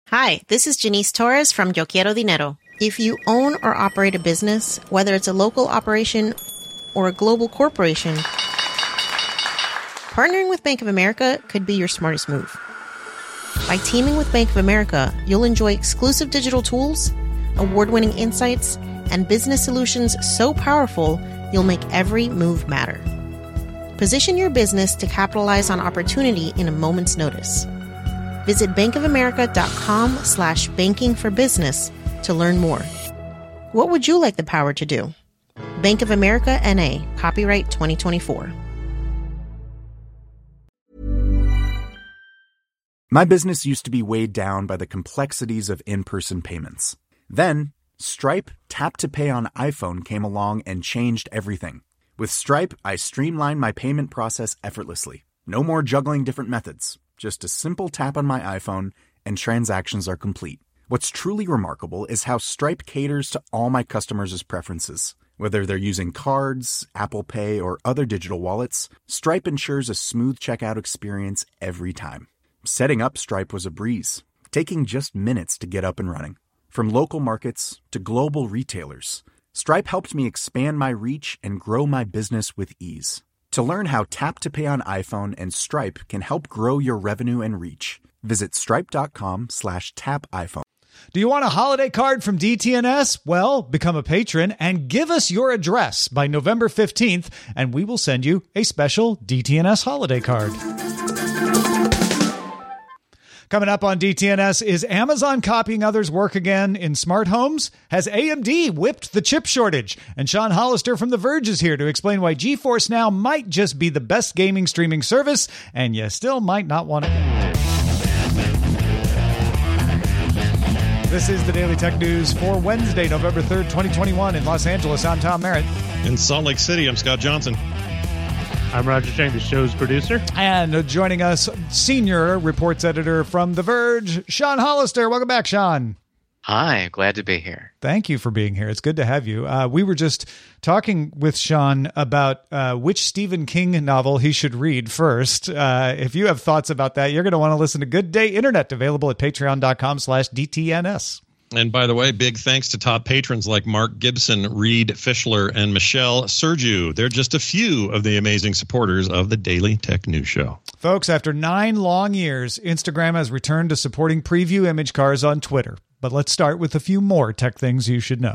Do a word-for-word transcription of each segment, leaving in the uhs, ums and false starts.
Hi, this is Janice Torres from Yo Quiero Dinero. If you own or operate a business, whether it's a local operation or a global corporation, partnering with Bank of America could be your smartest move. By teaming with Bank of America, you'll enjoy exclusive digital tools, award-winning insights, and business solutions so powerful, you'll make every move matter. Position your business to capitalize on opportunity in a moment's notice. Visit bankofamerica.com slash banking for business to learn more. What would you like the power to do? Bank of America N A, copyright twenty twenty-four. My business used to be weighed down by the complexities of in-person payments. Then, Stripe Tap to Pay on iPhone came along and changed everything. With Stripe, I streamlined my payment process effortlessly. No more juggling different methods. Just a simple tap on my iPhone and transactions are complete. What's truly remarkable is how Stripe caters to all my customers' preferences. Whether they're using cards, Apple Pay, or other digital wallets, Stripe ensures a smooth checkout experience every time. Setting up Stripe was a breeze, taking just minutes to get up and running. From local markets to global retailers, Stripe helped me expand my reach and grow my business with ease. To learn how Tap to Pay on iPhone and Stripe can help grow your revenue and reach, visit stripe.com slash tap iPhone. Do you want a holiday card from D T N S? Well, become a patron and give us your address by November fifteenth, and we will send you a special D T N S holiday card. Coming up on D T N S, is Amazon copying others' work again in smart homes? Has A M D whipped the chip shortage? And Sean Hollister from The Verge is here to explain why GeForce Now might just be the best gaming streaming service, and you still might not want to. This is the Daily Tech News for Wednesday, November third, twenty twenty-one. In Los Angeles, I'm Tom Merritt. In Salt Lake City, I'm Scott Johnson. I'm Roger Chang, the show's producer. And joining us, senior reports editor from The Verge, Sean Hollister. Welcome back, Sean. Hi, glad to be here. Thank you for being here. It's good to have you. Uh, we were just talking with Sean about uh, which Stephen King novel he should read first. Uh, if you have thoughts about that, you're going to want to listen to Good Day Internet, available at patreon.com slash DTNS. And by the way, big thanks to top patrons like Mark Gibson, Reed Fischler, and Michelle Sergiu. They're just a few of the amazing supporters of the Daily Tech News Show. Folks, after nine long years, Instagram has returned to supporting preview image cars on Twitter. But let's start with a few more tech things you should know.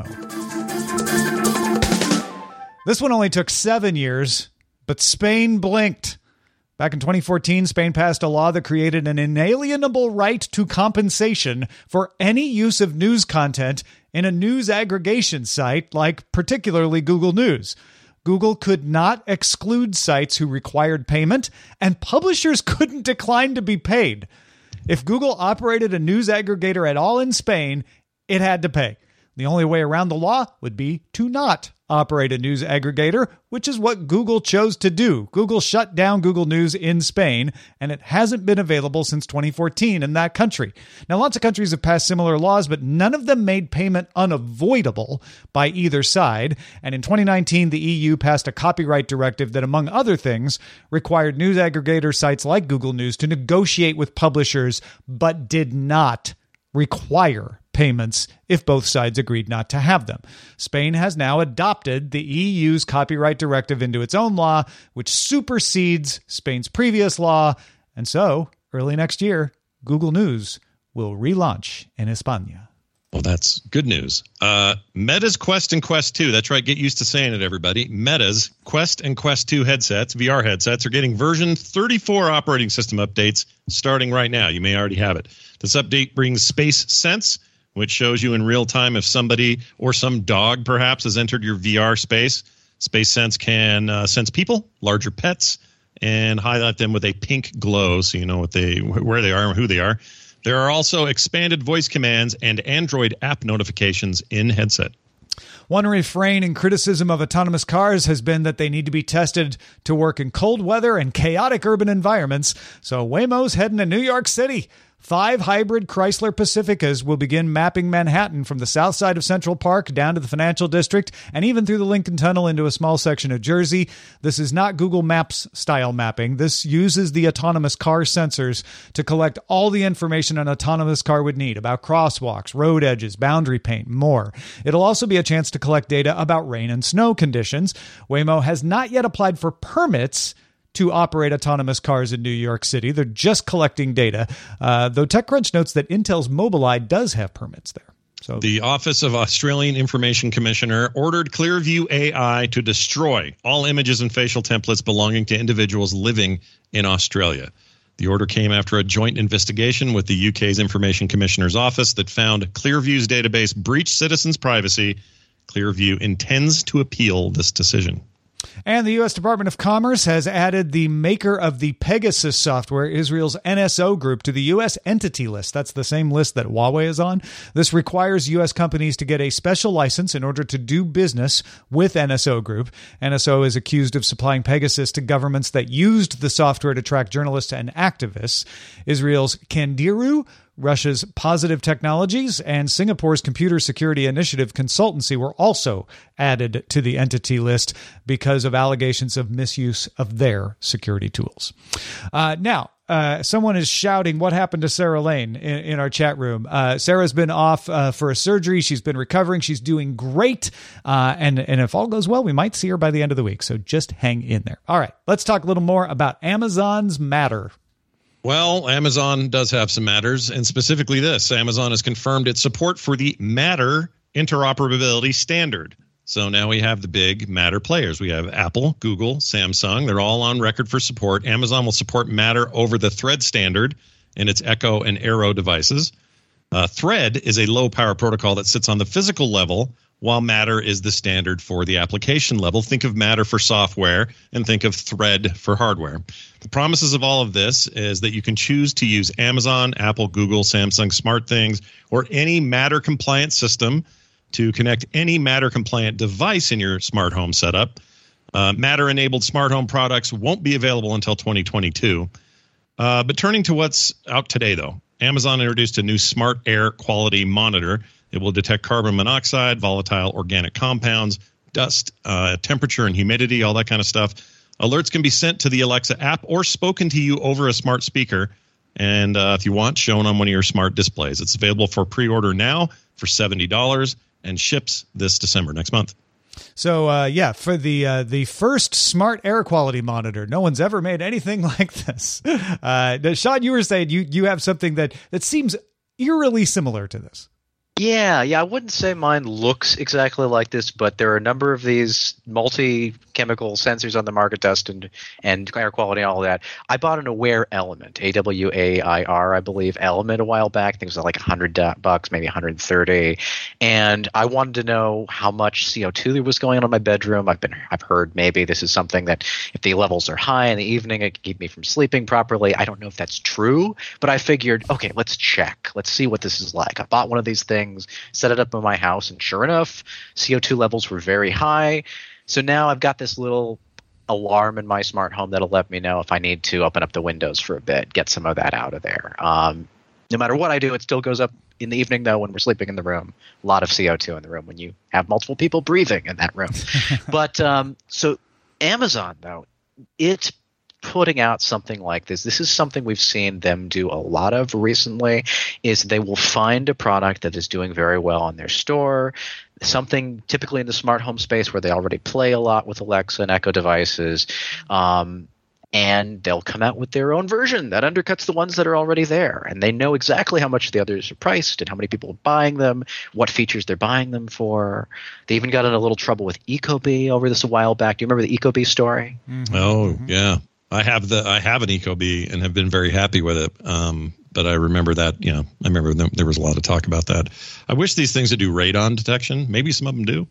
This one only took seven years, but Spain blinked. Back in twenty fourteen, Spain passed a law that created an inalienable right to compensation for any use of news content in a news aggregation site, like particularly Google News. Google could not exclude sites who required payment, and publishers couldn't decline to be paid. If Google operated a news aggregator at all in Spain, it had to pay. The only way around the law would be to not operate a news aggregator, which is what Google chose to do. Google shut down Google News in Spain, and it hasn't been available since twenty fourteen in that country. Now, lots of countries have passed similar laws, but none of them made payment unavoidable by either side. And in twenty nineteen, the E U passed a copyright directive that, among other things, required news aggregator sites like Google News to negotiate with publishers, but did not require payments if both sides agreed not to have them. Spain has now adopted the E U's copyright directive into its own law, which supersedes Spain's previous law. And so, early next year, Google News will relaunch in España. Well, that's good news. Uh, Meta's Quest and Quest two, that's right, get used to saying it, everybody. Meta's Quest and Quest two headsets, V R headsets, are getting version thirty-four operating system updates starting right now. You may already have it. This update brings Space Sense, which shows you in real time if somebody or some dog perhaps has entered your V R space. Space Sense can uh, sense people, larger pets, and highlight them with a pink glow so you know what they, where they are and who they are. There are also expanded voice commands and Android app notifications in headset. One refrain in criticism of autonomous cars has been that they need to be tested to work in cold weather and chaotic urban environments. So Waymo's heading to New York City. Five hybrid Chrysler Pacificas will begin mapping Manhattan from the south side of Central Park down to the Financial District and even through the Lincoln Tunnel into a small section of Jersey. This is not Google Maps style mapping. This uses the autonomous car sensors to collect all the information an autonomous car would need about crosswalks, road edges, boundary paint, more. It'll also be a chance to collect data about rain and snow conditions. Waymo has not yet applied for permits to operate autonomous cars in New York City. They're just collecting data, uh, though TechCrunch notes that Intel's Mobileye does have permits there. So the Office of Australian Information Commissioner ordered Clearview A I to destroy all images and facial templates belonging to individuals living in Australia. The order came after a joint investigation with the U K's Information Commissioner's office that found Clearview's database breached citizens' privacy. Clearview intends to appeal this decision. And the U S Department of Commerce has added the maker of the Pegasus software, Israel's N S O Group, to the U S entity list. That's the same list that Huawei is on. This requires U S companies to get a special license in order to do business with N S O Group. N S O is accused of supplying Pegasus to governments that used the software to track journalists and activists. Israel's Candiru, Russia's Positive Technologies, and Singapore's Computer Security Initiative Consultancy were also added to the entity list because of allegations of misuse of their security tools. Uh, now, uh, someone is shouting, what happened to Sarah Lane in, in our chat room? Uh, Sarah's been off uh, for a surgery. She's been recovering. She's doing great. Uh, and, and if all goes well, we might see her by the end of the week. So just hang in there. All right, let's talk a little more about Amazon's Matter. Well, Amazon does have some matters, and specifically this. Amazon has confirmed its support for the Matter interoperability standard. So now we have the big Matter players. We have Apple, Google, Samsung. They're all on record for support. Amazon will support Matter over the Thread standard in its Echo and Arrow devices. Uh, Thread is a low-power protocol that sits on the physical level, while Matter is the standard for the application level. Think of Matter for software and think of Thread for hardware. The promises of all of this is that you can choose to use Amazon, Apple, Google, Samsung, SmartThings, or any Matter-compliant system to connect any Matter-compliant device in your smart home setup. Uh, Matter-enabled smart home products won't be available until twenty twenty-two. Uh, but turning to what's out today, though, Amazon introduced a new smart air quality monitor. It will detect carbon monoxide, volatile organic compounds, dust, uh, temperature and humidity, all that kind of stuff. Alerts can be sent to the Alexa app or spoken to you over a smart speaker. And uh, if you want, shown on one of your smart displays. It's available for pre-order now for seventy dollars and ships this December, next month. So, uh, yeah, for the uh, the first smart air quality monitor, no one's ever made anything like this. Uh, Sean, you were saying you, you have something that, that seems eerily similar to this. Yeah, yeah, I wouldn't say mine looks exactly like this, but there are a number of these multi-chemical sensors on the market, dust and, and air quality and all that. I bought an Aware Element, A W A I R, I believe, Element a while back. I think it was like one hundred bucks, maybe one hundred thirty. And I wanted to know how much C O two there was going on in my bedroom. I've been, I've heard maybe this is something that if the levels are high in the evening, it can keep me from sleeping properly. I don't know if that's true, but I figured, okay, let's check. Let's see what this is like. I bought one of these things. Set it up in my house, and sure enough, C O two levels were very high. So now I've got this little alarm in my smart home that'll let me know if I need to open up the windows for a bit, get some of that out of there. Um, no matter what I do, it still goes up in the evening, though, when we're sleeping in the room. A lot of C O two in the room when you have multiple people breathing in that room. But um, so Amazon, though, it's putting out something like this. This is something we've seen them do a lot of recently, is they will find a product that is doing very well on their store, something typically in the smart home space where they already play a lot with Alexa and Echo devices, um, and they'll come out with their own version that undercuts the ones that are already there. And they know exactly how much the others are priced and how many people are buying them, what features they're buying them for. They even got in a little trouble with Ecobee over this a while back. Do you remember the Ecobee story? Mm-hmm. Oh, yeah. I have the I have an Ecobee and have been very happy with it. Um, but I remember that, you know, I remember them, there was a lot of talk about that. I wish these things would do radon detection. Maybe some of them do,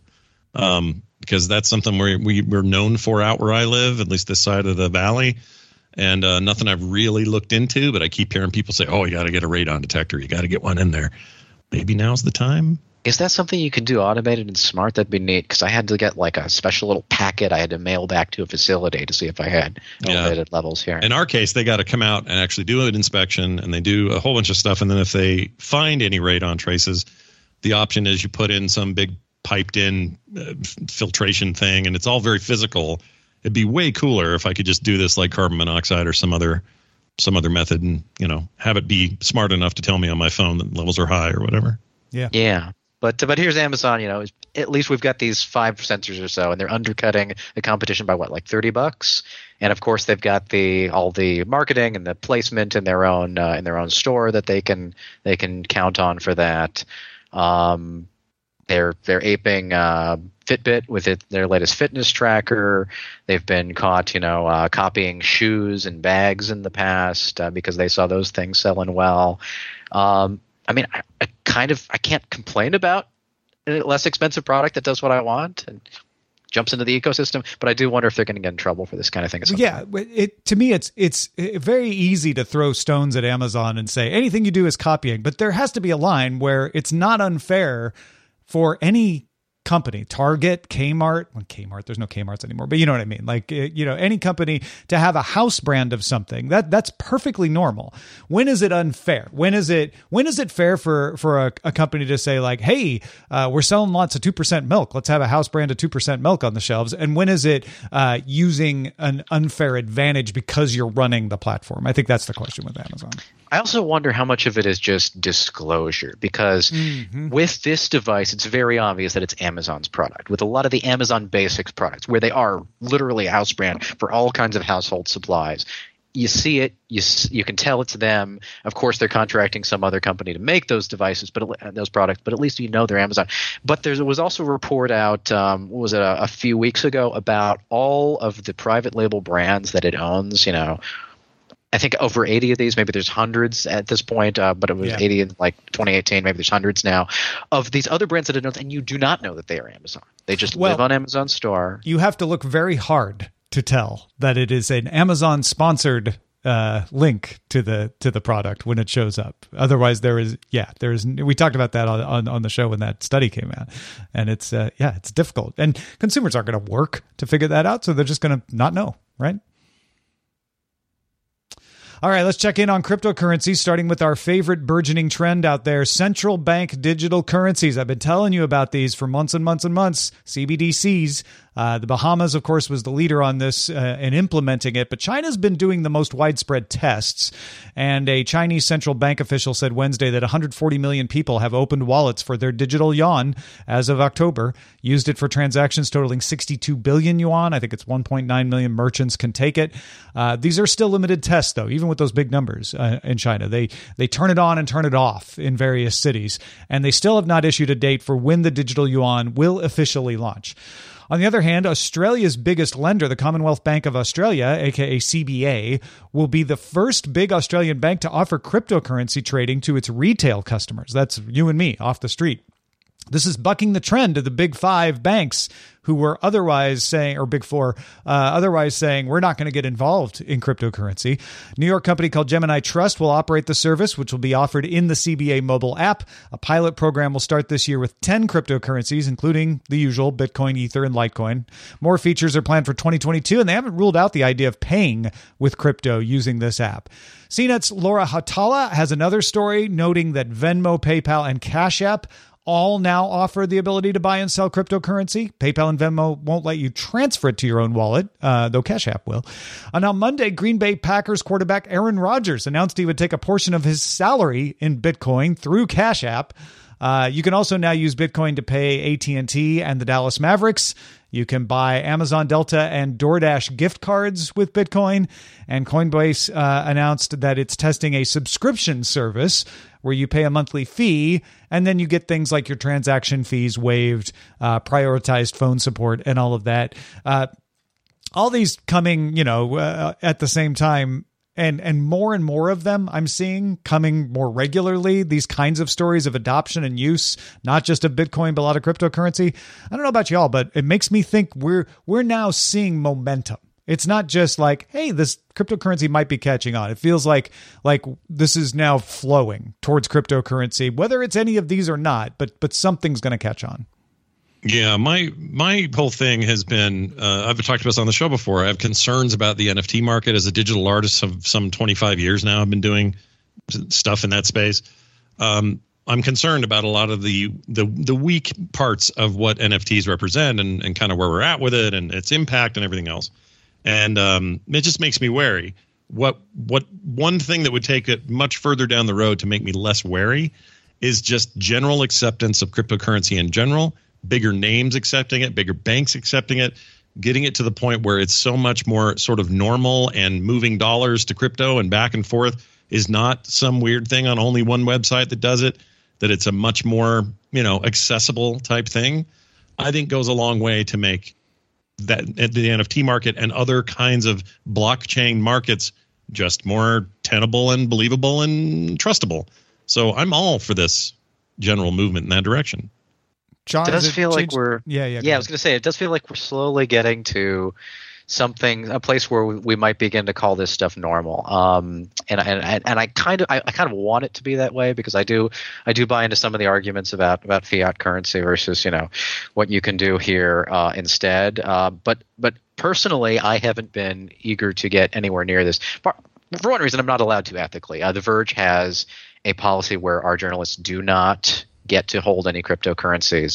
um, because that's something where we, we're known for out where I live, at least this side of the valley. And uh, nothing I've really looked into, but I keep hearing people say, oh, you got to get a radon detector. You got to get one in there. Maybe now's the time. Is that something you can do automated and smart? That'd be neat, because I had to get like a special little packet I had to mail back to a facility to see if I had elevated yeah. levels here. In our case, they got to come out and actually do an inspection, and they do a whole bunch of stuff. And then if they find any radon traces, the option is you put in some big piped in uh, filtration thing, and it's all very physical. It'd be way cooler if I could just do this like carbon monoxide or some other some other method, and you know have it be smart enough to tell me on my phone that levels are high or whatever. Yeah. Yeah. But but here's Amazon, you know, at least we've got these five sensors or so, and they're undercutting the competition by what, like thirty bucks? And of course, they've got the all the marketing and the placement in their own uh, in their own store that they can they can count on for that. Um, they're they're aping uh, Fitbit with it, their latest fitness tracker. They've been caught, you know, uh, copying shoes and bags in the past uh, because they saw those things selling well. Um, I mean, I, I kind of I can't complain about a less expensive product that does what I want and jumps into the ecosystem, but I do wonder if they're going to get in trouble for this kind of thing. At some yeah, point. it to me it's it's very easy to throw stones at Amazon and say anything you do is copying, but there has to be a line where it's not unfair for any company, Target, Kmart, well, Kmart, there's no Kmarts anymore, but you know what I mean? Like, you know, any company to have a house brand of something, that that's perfectly normal. When is it unfair? When is it, when is it fair for, for a, a company to say like, hey, uh, we're selling lots of two percent milk. Let's have a house brand of two percent milk on the shelves. And when is it uh, using an unfair advantage because you're running the platform? I think that's the question with Amazon. I also wonder how much of it is just disclosure, because mm-hmm. with this device, it's very obvious that it's Amazon's product. With a lot of the Amazon Basics products, where they are literally a house brand for all kinds of household supplies, you see it, you you can tell it's them. Of course, they're contracting some other company to make those devices, but those products. But at least you know they're Amazon. But there was also a report out, um, what was it, a, a few weeks ago, about all of the private label brands that it owns. You know. I think over eighty of these, maybe there's hundreds at this point, uh, but it was yeah. eighty in like twenty eighteen, maybe there's hundreds now, of these other brands that it owns, and you do not know that they are Amazon. They just well, live on Amazon store. You have to look very hard to tell that it is an Amazon-sponsored uh, link to the to the product when it shows up. Otherwise, there is, yeah, there is, we talked about that on, on, on the show when that study came out, and it's, uh, yeah, it's difficult. And consumers aren't going to work to figure that out, so they're just going to not know, right? All right, let's check in on cryptocurrencies, starting with our favorite burgeoning trend out there, central bank digital currencies. I've been telling you about these for months and months and months, C B D Cs. Uh, the Bahamas, of course, was the leader on this uh, in implementing it, but China's been doing the most widespread tests. And a Chinese central bank official said Wednesday that one hundred forty million people have opened wallets for their digital yuan as of October, used it for transactions totaling sixty-two billion yuan. I think it's one point nine million merchants can take it. Uh, these are still limited tests, though, even with those big numbers uh, in China. They they turn it on and turn it off in various cities, and they still have not issued a date for when the digital yuan will officially launch. On the other hand, Australia's biggest lender, the Commonwealth Bank of Australia, aka C B A, will be the first big Australian bank to offer cryptocurrency trading to its retail customers. That's you and me off the street. This is bucking the trend of the big five banks who were otherwise saying, or big four, uh, otherwise saying, we're not going to get involved in cryptocurrency. New York company called Gemini Trust will operate the service, which will be offered in the C B A mobile app. A pilot program will start this year with ten cryptocurrencies, including the usual Bitcoin, Ether, and Litecoin. More features are planned for twenty twenty-two, and they haven't ruled out the idea of paying with crypto using this app. C NET's Laura Hatala has another story noting that Venmo, PayPal, and Cash App all now offer the ability to buy and sell cryptocurrency. PayPal and Venmo won't let you transfer it to your own wallet, uh, though Cash App will. And on Monday, Green Bay Packers quarterback Aaron Rodgers announced he would take a portion of his salary in Bitcoin through Cash App. Uh, you can also now use Bitcoin to pay A T and T and the Dallas Mavericks. You can buy Amazon Delta and DoorDash gift cards with Bitcoin. And Coinbase uh, announced that it's testing a subscription service where you pay a monthly fee and then you get things like your transaction fees waived, uh, prioritized phone support, and all of that. Uh, all these coming, you know, uh, at the same time. And and more and more of them I'm seeing coming more regularly, these kinds of stories of adoption and use, not just of Bitcoin, but a lot of cryptocurrency. I don't know about y'all, but it makes me think we're we're now seeing momentum. It's not just like, hey, this cryptocurrency might be catching on. It feels like like this is now flowing towards cryptocurrency, whether it's any of these or not, but but something's going to catch on. Yeah, my my whole thing has been, uh, I've talked about this on the show before. I have concerns about the N F T market as a digital artist of some twenty-five years now. I've been doing stuff in that space. Um, I'm concerned about a lot of the, the the weak parts of what N F Ts represent and, and kind of where we're at with it and its impact and everything else. And um, it just makes me wary. What what one thing that would take it much further down the road to make me less wary is just general acceptance of cryptocurrency in general, bigger names accepting it, bigger banks accepting it, getting it to the point where it's so much more sort of normal and moving dollars to crypto and back and forth is not some weird thing on only one website that does it, that it's a much more, you know, accessible type thing, I think goes a long way to make that the N F T market and other kinds of blockchain markets just more tenable and believable and trustable. So I'm all for this general movement in that direction. John, it does it feel changed? like we're yeah yeah yeah. I was going to say it does feel like we're slowly getting to something, a place where we, we might begin to call this stuff normal. Um, and and and I kind of I, I kind of want it to be that way, because I do I do buy into some of the arguments about about fiat currency versus, you know, what you can do here uh, instead. Uh, but but personally, I haven't been eager to get anywhere near this. For one reason, I'm not allowed to ethically. Uh, The Verge has a policy where our journalists do not get to hold any cryptocurrencies.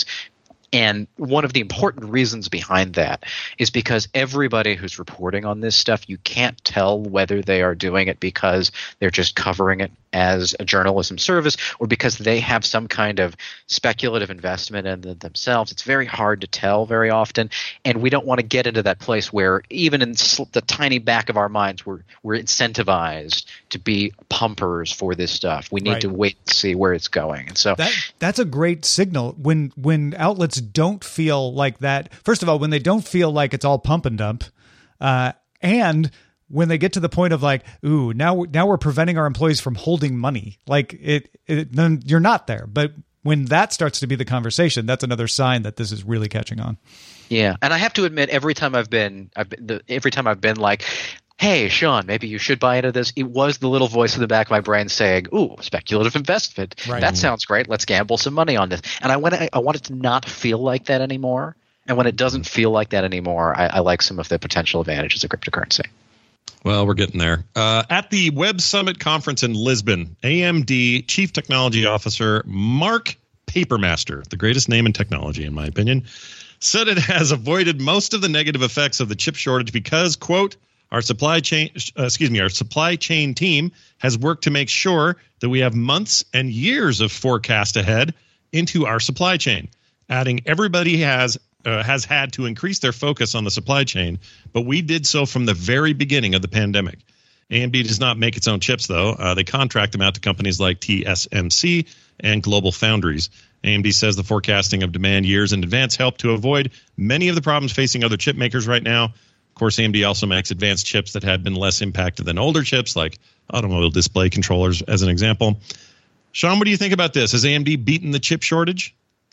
And one of the important reasons behind that is because everybody who's reporting on this stuff, you can't tell whether they are doing it because they're just covering it as a journalism service or because they have some kind of speculative investment in it themselves. It's very hard to tell very often, and we don't want to get into that place where even in the tiny back of our minds we're, we're incentivized to be pumpers for this stuff. We need Right. to wait and see where it's going. And so That that's a great signal when when outlets don't feel like that. First of all, when they don't feel like it's all pump and dump, uh, and when they get to the point of like, ooh, now now we're preventing our employees from holding money. Like it, it then you're not there. But when that starts to be the conversation, that's another sign that this is really catching on. Yeah, and I have to admit, every time I've been, I've been the, every time I've been like, hey, Sean, maybe you should buy into this, it was the little voice in the back of my brain saying, ooh, speculative investment. Right. That sounds great. Let's gamble some money on this. And I want I, I want it to not feel like that anymore. And when it doesn't feel like that anymore, I, I like some of the potential advantages of cryptocurrency. Well, we're getting there. Uh, at the Web Summit Conference in Lisbon, A M D Chief Technology Officer Mark Papermaster, the greatest name in technology, in my opinion, said it has avoided most of the negative effects of the chip shortage because, quote, our supply chain, uh, excuse me, our supply chain team has worked to make sure that we have months and years of forecast ahead into our supply chain. Adding, everybody has uh, has had to increase their focus on the supply chain, but we did so from the very beginning of the pandemic. A M D does not make its own chips, though. Uh, they contract them out to companies like T S M C and Global Foundries. A M D says the forecasting of demand years in advance helped to avoid many of the problems facing other chip makers right now. Of course, A M D also makes advanced chips that had been less impacted than older chips, like automobile display controllers, as an example. Sean, what do you think about this? Has A M D beaten the chip shortage?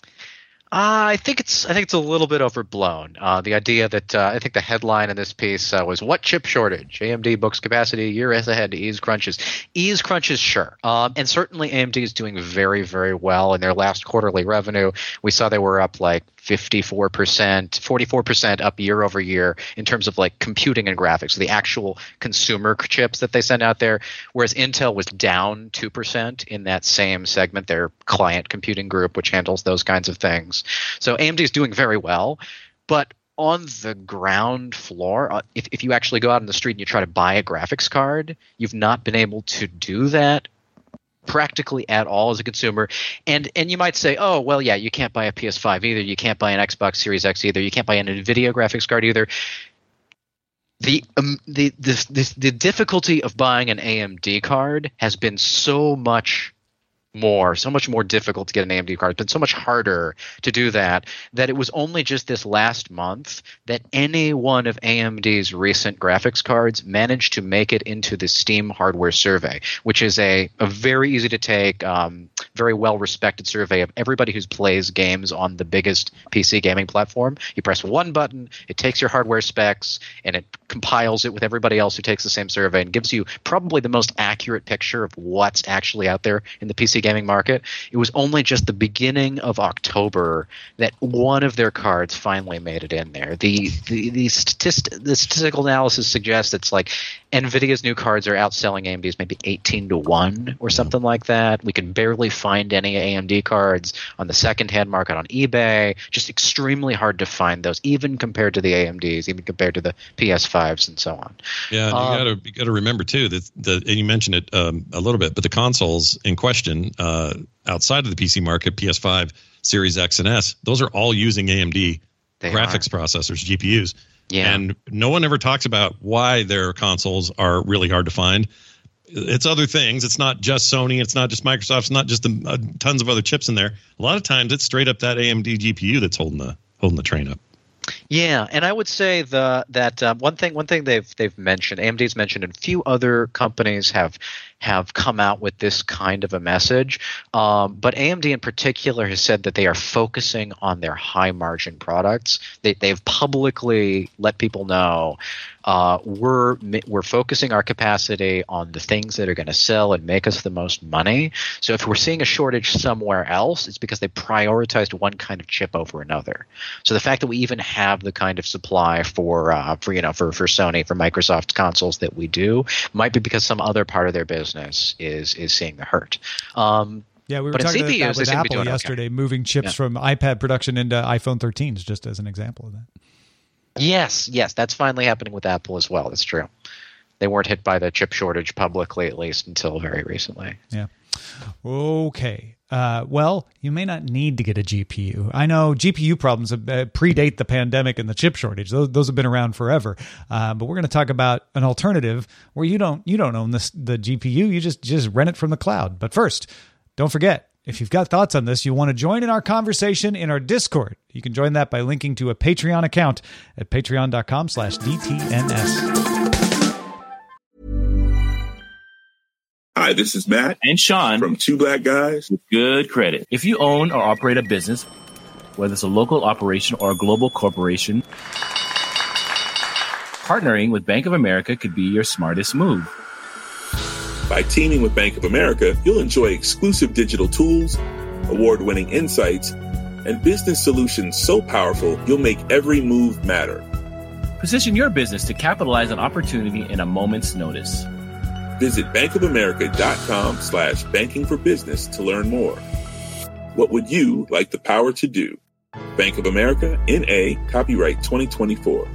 Uh, I think it's I think it's a little bit overblown. Uh, the idea that uh, I think the headline in this piece uh, was "What chip shortage? A M D books capacity a year ahead to ease crunches." Ease crunches, sure, um, and certainly A M D is doing very very well in their last quarterly revenue. We saw they were up like fifty-four percent, forty-four percent up year over year in terms of like computing and graphics, the actual consumer chips that they send out there, whereas Intel was down two percent in that same segment, their client computing group, which handles those kinds of things. So A M D is doing very well, but on the ground floor, uh, if, if you actually go out on the street and you try to buy a graphics card, you've not been able to do that practically at all as a consumer. And and you might say, oh, well, yeah, you can't buy a P S five either. You can't buy an Xbox Series X either. You can't buy an NVIDIA graphics card either. The, um, the, the, the, the difficulty of buying an A M D card has been so much more, so much more difficult to get an A M D card. It's been so much harder to do that, that it was only just this last month that any one of A M D's recent graphics cards managed to make it into the Steam Hardware Survey, which is a, a very easy to take, um, very well-respected survey of everybody who plays games on the biggest P C gaming platform. You press one button, it takes your hardware specs, and it compiles it with everybody else who takes the same survey and gives you probably the most accurate picture of what's actually out there in the P C gaming market. It was only just the beginning of October that one of their cards finally made it in there. The the the, statist- the statistical analysis suggests it's like NVIDIA's new cards are outselling A M D's maybe eighteen to one or something like that. We can barely find any A M D cards on the secondhand market on eBay. Just extremely hard to find those, even compared to the A M Ds, even compared to the P S fives and so on. Yeah, and um, you got to you got to remember too that the and you mentioned it um, a little bit, but the consoles in question uh, outside of the P C market, P S five, Series X and S, those are all using A M D They graphics are. processors, G P Us. Yeah. And no one ever talks about why their consoles are really hard to find. It's other things. It's not just Sony. It's not just Microsoft. It's not just the, uh, tons of other chips in there. A lot of times it's straight up that A M D G P U that's holding the holding the train up. Yeah, and I would say the that um, one thing one thing they've they've mentioned, A M D's mentioned, and a few other companies have have come out with this kind of a message. Um, but A M D in particular has said that they are focusing on their high margin products. They they've publicly let people know uh, we're we're focusing our capacity on the things that are going to sell and make us the most money. So if we're seeing a shortage somewhere else, it's because they prioritized one kind of chip over another. So the fact that we even have the kind of supply for uh, for you know for for Sony, for Microsoft consoles that we do might be because some other part of their business is is seeing the hurt. Um, Yeah, we were but in talking C P Us, about that they with seem to be Apple doing okay. yesterday, moving chips Yeah. from iPad production into iPhone thirteens, just as an example of that. Yes, yes, that's finally happening with Apple as well. That's true. They weren't hit by the chip shortage publicly, at least until very recently. Yeah. Okay. Uh, well, you may not need to get a G P U. I know G P U problems uh, predate the pandemic and the chip shortage. Those, those have been around forever. Uh, but we're going to talk about an alternative where you don't you don't own this, the G P U. You just just rent it from the cloud. But first, don't forget, if you've got thoughts on this, you want to join in our conversation in our Discord. You can join that by linking to a Patreon account at patreon.com slash DTNS. Hi, this is Matt and Sean from Two Black Guys with Good Credit. If you own or operate a business, whether it's a local operation or a global corporation, partnering with Bank of America could be your smartest move. By teaming with Bank of America, you'll enjoy exclusive digital tools, award-winning insights, and business solutions so powerful you'll make every move matter. Position your business to capitalize on opportunity in a moment's notice. Visit bankofamerica.com slash banking for business to learn more. What would you like the power to do? Bank of America, N A, copyright twenty twenty-four.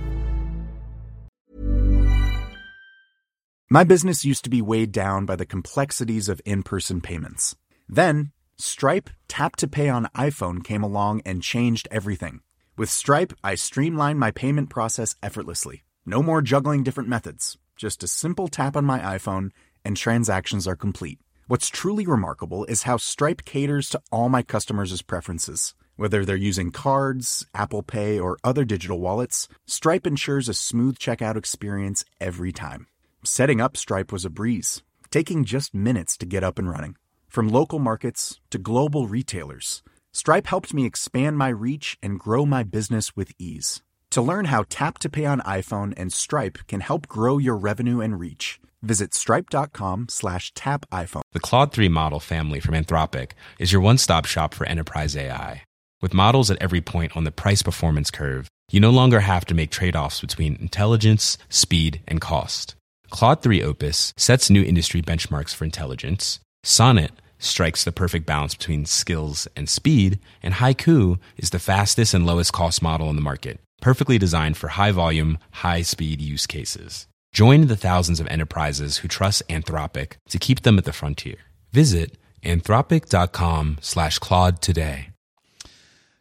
My business used to be weighed down by the complexities of in-person payments. Then, Stripe Tap to Pay on iPhone came along and changed everything. With Stripe, I streamlined my payment process effortlessly. No more juggling different methods. Just a simple tap on my iPhone, and transactions are complete. What's truly remarkable is how Stripe caters to all my customers' preferences. Whether they're using cards, Apple Pay, or other digital wallets, Stripe ensures a smooth checkout experience every time. Setting up Stripe was a breeze, taking just minutes to get up and running. From local markets to global retailers, Stripe helped me expand my reach and grow my business with ease. To learn how Tap to Pay on iPhone and Stripe can help grow your revenue and reach, visit stripe.com slash tap iPhone. The Claude three model family from Anthropic is your one-stop shop for enterprise A I. With models at every point on the price-performance curve, you no longer have to make trade-offs between intelligence, speed, and cost. Claude three Opus sets new industry benchmarks for intelligence. Sonnet strikes the perfect balance between skills and speed. And Haiku is the fastest and lowest cost model in the market, perfectly designed for high-volume, high-speed use cases. Join the thousands of enterprises who trust Anthropic to keep them at the frontier. Visit anthropic.com slash Claude today.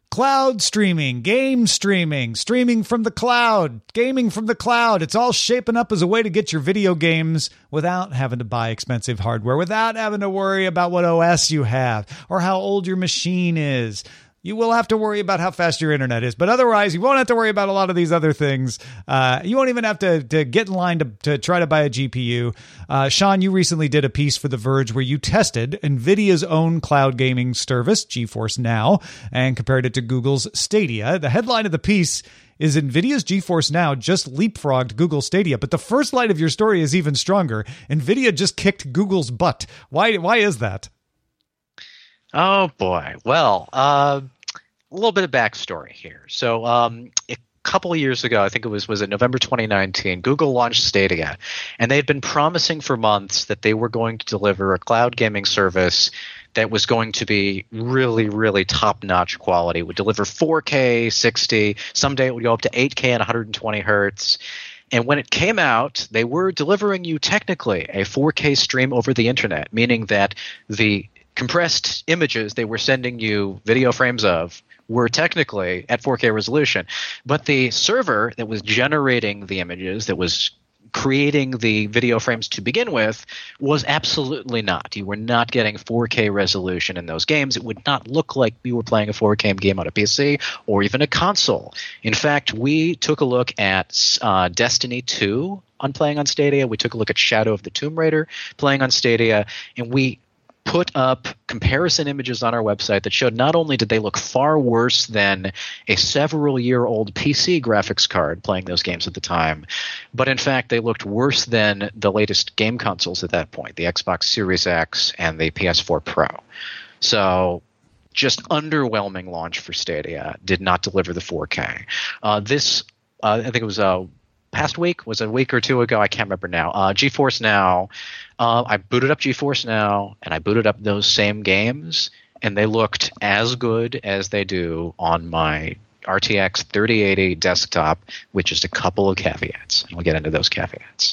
Cloud streaming, game streaming, streaming from the cloud, gaming from the cloud. It's all shaping up as a way to get your video games without having to buy expensive hardware, without having to worry about what O S you have or how old your machine is. You will have to worry about how fast your internet is, but otherwise you won't have to worry about a lot of these other things. Uh, you won't even have to, to get in line to, to try to buy a G P U. Uh, Sean, you recently did a piece for The Verge where you tested NVIDIA's own cloud gaming service, GeForce Now, and compared it to Google's Stadia. The headline of the piece is NVIDIA's GeForce Now just leapfrogged Google Stadia, but the first line of your story is even stronger. NVIDIA just kicked Google's butt. Why, why is that? Oh, boy. Well, uh, a little bit of backstory here. So um, a couple of years ago, I think it was, was it November twenty nineteen, Google launched Stadia, and they had been promising for months that they were going to deliver a cloud gaming service that was going to be really, really top-notch quality. It would deliver four K, sixty. Someday it would go up to eight K and one hundred twenty hertz. And when it came out, they were delivering you technically a four K stream over the internet, meaning that the compressed images they were sending you video frames of were technically at four K resolution. But the server that was generating the images, that was creating the video frames to begin with, was absolutely not. You were not getting four K resolution in those games. It would not look like you were playing a four K game on a P C or even a console. In fact, we took a look at uh, Destiny two on playing on Stadia. We took a look at Shadow of the Tomb Raider playing on Stadia, and we put up comparison images on our website that showed not only did they look far worse than a several-year-old P C graphics card playing those games at the time, but in fact they looked worse than the latest game consoles at that point, the Xbox Series X and the P S four Pro. So just underwhelming launch for Stadia. Did not deliver the four K. Uh, this, uh, I think it was a past week, was a week or two ago, I can't remember now. Uh, GeForce Now, uh, I booted up GeForce Now, and I booted up those same games, and they looked as good as they do on my R T X thirty eighty desktop, with just a couple of caveats. And we'll get into those caveats.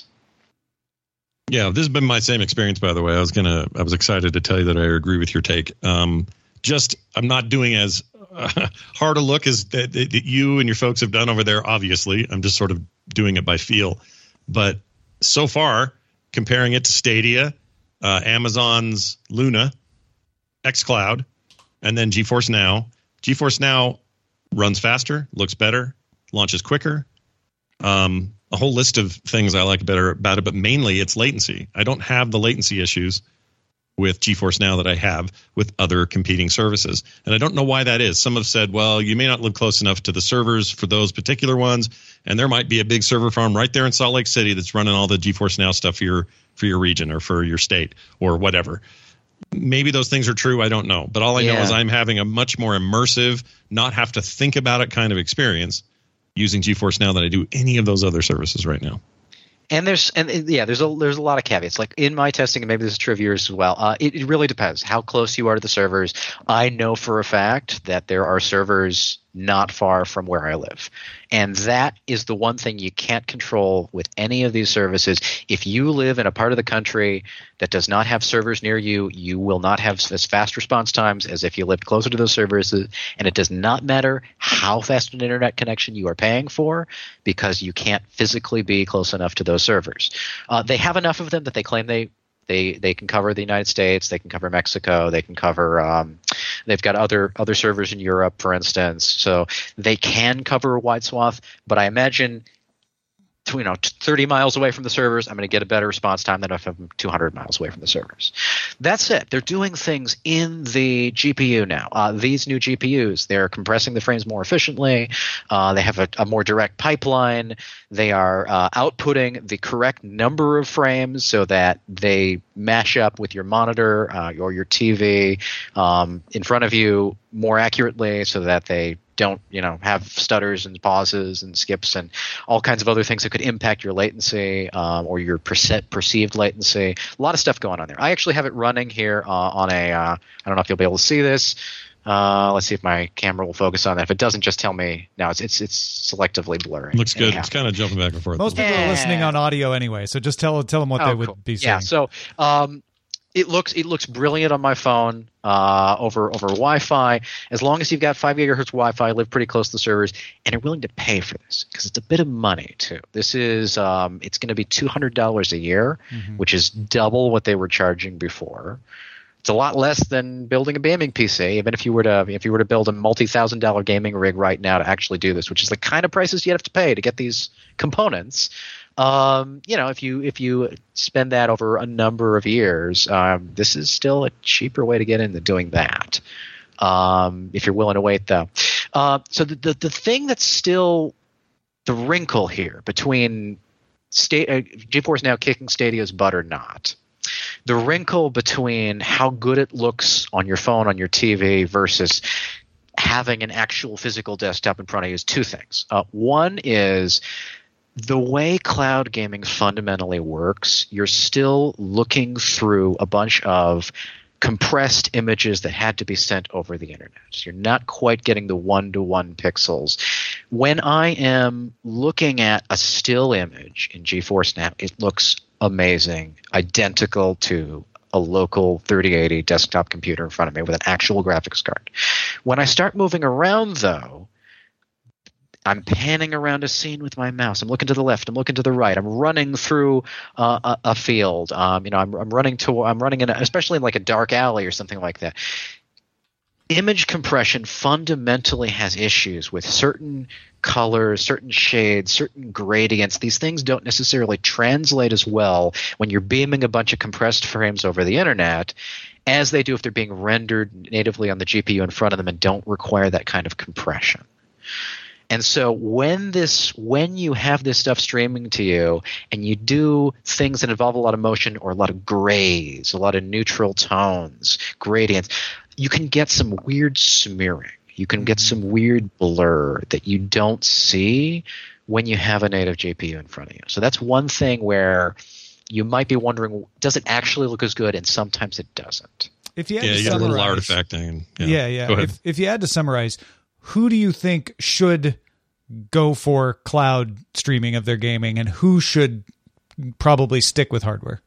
Yeah, this has been my same experience, by the way. I was gonna, I was excited to tell you that I agree with your take. Um, just, I'm not doing as uh, hard a look as that, that you and your folks have done over there. Obviously, I'm just sort of doing it by feel. But so far, comparing it to Stadia, uh, Amazon's Luna, xCloud, and then GeForce Now. GeForce Now runs faster, looks better, launches quicker. Um, a whole list of things I like better about it, but mainly it's latency. I don't have the latency issues with GeForce Now that I have with other competing services. And I don't know why that is. Some have said, well, you may not live close enough to the servers for those particular ones, and there might be a big server farm right there in Salt Lake City that's running all the GeForce Now stuff for your for your region or for your state or whatever. Maybe those things are true. I don't know. But all I Yeah. know is I'm having a much more immersive, not have to think about it kind of experience using GeForce Now than I do any of those other services right now. And there's and and, yeah, there's a there's a lot of caveats. Like in my testing, and maybe this is true of yours as well. Uh, it, it really depends how close you are to the servers. I know for a fact that there are servers not far from where I live, and that is the one thing you can't control with any of these services. If you live in a part of the country that does not have servers near you, you will not have as fast response times as if you lived closer to those servers. And it does not matter how fast an internet connection you are paying for, because you can't physically be close enough to those servers. Uh, they have enough of them that they claim they they they can cover the United States, they can cover Mexico, they can cover um, they've got other other servers in Europe, for instance. So they can cover a wide swath, but I imagine, you know, thirty miles away from the servers, I'm going to get a better response time than if I'm two hundred miles away from the servers. That's it. They're doing things in the G P U now. Uh, these new G P Us, they're compressing the frames more efficiently. Uh, they have a, a more direct pipeline. They are uh, outputting the correct number of frames so that they mash up with your monitor uh, or your T V um, in front of you more accurately, so that they don't, you know, have stutters and pauses and skips and all kinds of other things that could impact your latency um, or your perce- perceived latency. A lot of stuff going on there. I actually have it running here uh, on a, uh, I don't know if you'll be able to see this. Uh, let's see if my camera will focus on that. If it doesn't, just tell me. No, it's it's, it's selectively blurring. Looks good. Anyhow. It's kind of jumping back and forth. Most people Yeah. are listening on audio anyway, so just tell tell them what Oh, they would cool. be saying. Yeah, so um, It looks it looks brilliant on my phone uh, over over Wi-Fi. As long as you've got five gigahertz Wi-Fi, live pretty close to the servers, and are willing to pay for this because it's a bit of money too. This is um, it's going to be two hundred dollars a year, mm-hmm. which is double what they were charging before. It's a lot less than building a gaming P C, even if you were to if you were to build a multi-thousand dollar gaming rig right now to actually do this, which is the kind of prices you have to pay to get these components. Um, you know, if you if you spend that over a number of years, um, this is still a cheaper way to get into doing that. Um, if you're willing to wait, though. Uh, so the, the the thing that's still the wrinkle here between state uh, GeForce Now kicking Stadia's butt or not, the wrinkle between how good it looks on your phone, on your T V versus having an actual physical desktop in front of you is two things. Uh, one is the way cloud gaming fundamentally works, you're still looking through a bunch of compressed images that had to be sent over the internet. So you're not quite getting the one-to-one pixels. When I am looking at a still image in GeForce Now, it looks amazing, identical to a local thirty eighty desktop computer in front of me with an actual graphics card. When I start moving around, though, I'm panning around a scene with my mouse. I'm looking to the left. I'm looking to the right. I'm running through uh, a, a field. Um, you know, I'm, I'm running to. I'm running in, a, especially in like a dark alley or something like that. Image compression fundamentally has issues with certain colors, certain shades, certain gradients. These things don't necessarily translate as well when you're beaming a bunch of compressed frames over the internet as they do if they're being rendered natively on the G P U in front of them and don't require that kind of compression. And so when this, when you have this stuff streaming to you and you do things that involve a lot of motion or a lot of grays, a lot of neutral tones, gradients, you can get some weird smearing. You can get some weird blur that you don't see when you have a native G P U in front of you. So that's one thing where you might be wondering, does it actually look as good? And sometimes it doesn't. If you had yeah, to you got a little summarize- artifacting. Yeah, Yeah, yeah. Go ahead. If, if you had to summarize, who do you think should go for cloud streaming of their gaming and who should probably stick with hardware?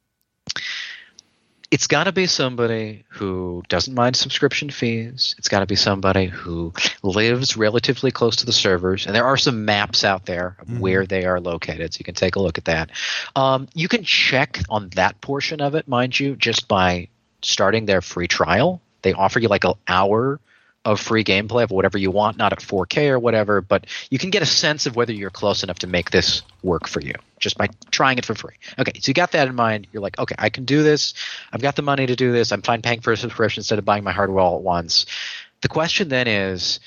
It's got to be somebody who doesn't mind subscription fees. It's got to be somebody who lives relatively close to the servers. And there are some maps out there of mm-hmm. where they are located, so you can take a look at that. Um, you can check on that portion of it, mind you, just by starting their free trial. They offer you like an hour of free gameplay of whatever you want, not at four K or whatever, but you can get a sense of whether you're close enough to make this work for you just by trying it for free. Okay, so you got that in mind. You're like, okay, I can do this. I've got the money to do this. I'm fine paying for a subscription instead of buying my hardware all at once. The question then is,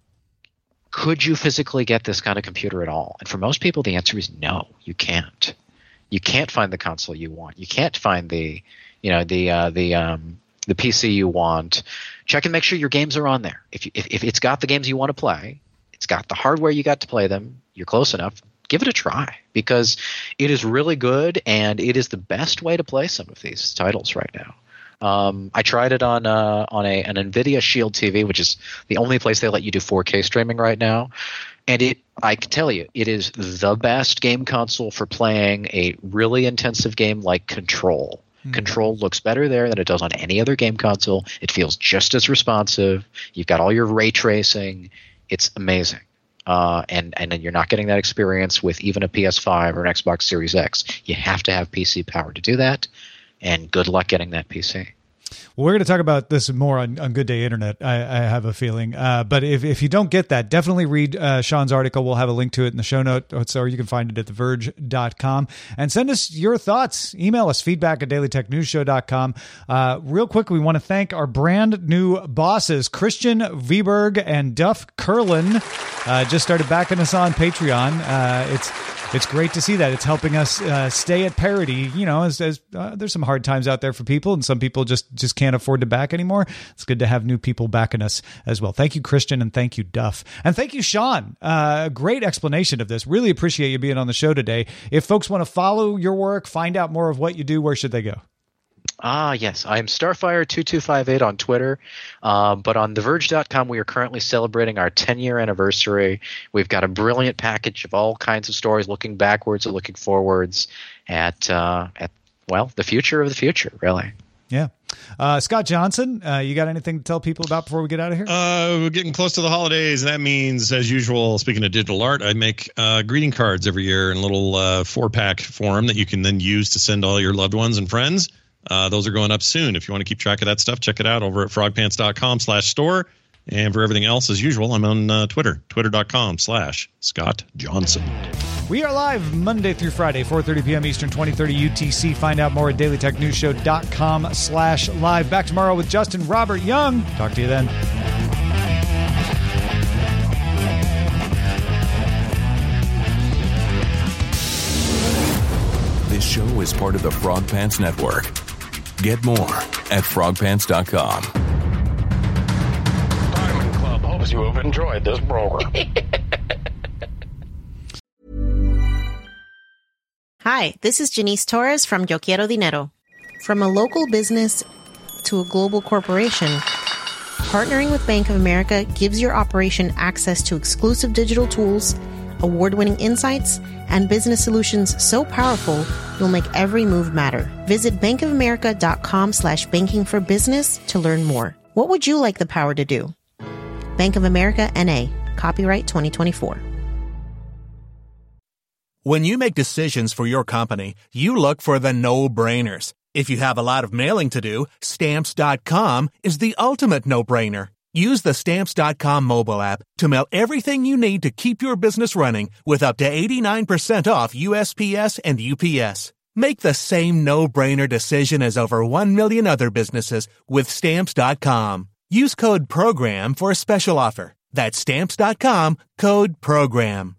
could you physically get this kind of computer at all? And for most people, the answer is no, you can't. You can't find the console you want. You can't find the, you know, the uh, the um, the P C you want. Check and make sure your games are on there. If, you, if if it's got the games you want to play, it's got the hardware you got to play them, you're close enough, give it a try because it is really good and it is the best way to play some of these titles right now. Um, I tried it on uh, on a an NVIDIA Shield T V, which is the only place they let you do four K streaming right now. And it, I can tell you, it is the best game console for playing a really intensive game like Control. Mm-hmm. Control looks better there than it does on any other game console. It feels just as responsive. You've got all your ray tracing. It's amazing. Uh, and, and then you're not getting that experience with even a P S five or an Xbox Series X. You have to have P C power to do that. And good luck getting that P C. Well, we're going to talk about this more on, on Good Day Internet, I, I have a feeling. Uh, but if, if you don't get that, definitely read uh, Sean's article. We'll have a link to it in the show notes, or you can find it at the verge dot com. And send us your thoughts. Email us, feedback at daily tech news show dot com. Uh, real quick, we want to thank our brand new bosses, Christian Viberg and Duff Curlin. Uh, just started backing us on Patreon. Uh, it's It's great to see that. It's helping us uh, stay at parity. You know, as, as uh, there's some hard times out there for people, and some people just, just can't afford to back anymore. It's good to have new people backing us as well. Thank you, Christian, and thank you, Duff. And thank you, Sean. Uh, great explanation of this. Really appreciate you being on the show today. If folks want to follow your work, find out more of what you do, where should they go? Ah, yes. I am Starfire two two five eight on Twitter. Um, but on the verge dot com, we are currently celebrating our ten-year anniversary. We've got a brilliant package of all kinds of stories, looking backwards and looking forwards at, uh, at well, the future of the future, really. Yeah. Uh, Scott Johnson, uh, you got anything to tell people about before we get out of here? Uh, we're getting close to the holidays, and that means, as usual, speaking of digital art, I make uh, greeting cards every year in a little uh, four-pack form that you can then use to send all your loved ones and friends. Uh, those are going up soon. If you want to keep track of that stuff, check it out over at frogpants.com slash store. And for everything else, as usual, I'm on uh, Twitter, twitter.com slash Scott Johnson. We are live Monday through Friday, four thirty p.m. Eastern, twenty thirty U T C. Find out more at dailytechnewsshow.com slash live. Back tomorrow with Justin Robert Young. Talk to you then. This show is part of the Frog Pants Network. Get more at frog pants dot com. Diamond Club hopes you have enjoyed this program. Hi, this is Janice Torres from Yo Quiero Dinero. From a local business to a global corporation, partnering with Bank of America gives your operation access to exclusive digital tools, award-winning insights, and business solutions so powerful you'll make every move matter. Visit bankofamerica.com slash banking for business to learn more. What would you like the power to do? Bank of America, N A. Copyright twenty twenty-four. When you make decisions for your company, you look for the no-brainers. If you have a lot of mailing to do, Stamps dot com is the ultimate no-brainer. Use the Stamps dot com mobile app to mail everything you need to keep your business running with up to eighty-nine percent off U S P S and U P S. Make the same no-brainer decision as over one million other businesses with Stamps dot com. Use code PROGRAM for a special offer. That's Stamps dot com, code PROGRAM.